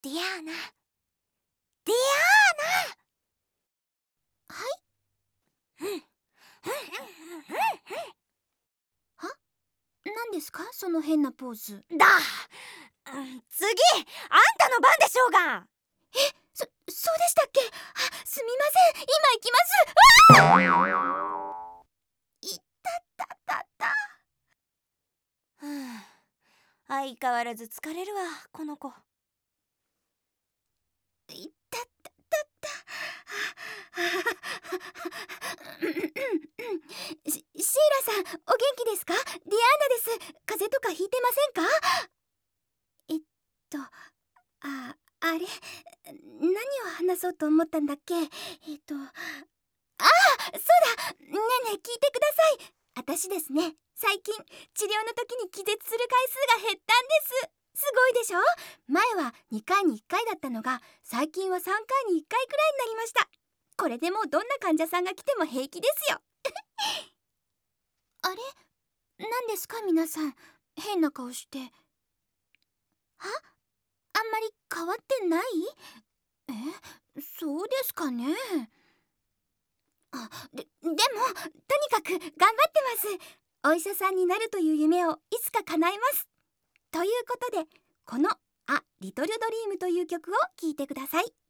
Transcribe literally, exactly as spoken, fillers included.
ディアーナ、ディアーナ。 はい。は？何ですかその変なポーズ。 だ、うん、次あんたの番でしょうが。 え、そ、そうでしたっけ？あ、すみません、今行きます。ああ！いたたたた。はあ、相変わらず疲れるわこの子。 いたたたた。シ、シーラさん、お元気ですか？ディアーナです。風邪とかひいてませんか？えっと、あ、あれ、何を話そうと思ったんだっけ？えっと、ああ、そうだ！ねえねえ聞いてください。私ですね、最近治療の時に気絶する回数が減ったんです。すごいでしょ？前はにかいにいっかいだったのが、最近はさんかいにいっかいくらいになりました。これでもうどんな患者さんが来ても平気ですよ。あれ？何ですか皆さん、変な顔して。は？あんまり変わってない？え、そうですかね。あ、で、でも、とにかく頑張ってます。お医者さんになるという夢をいつか叶えます。ということで、この「A Little Dream」という曲を聴いてください。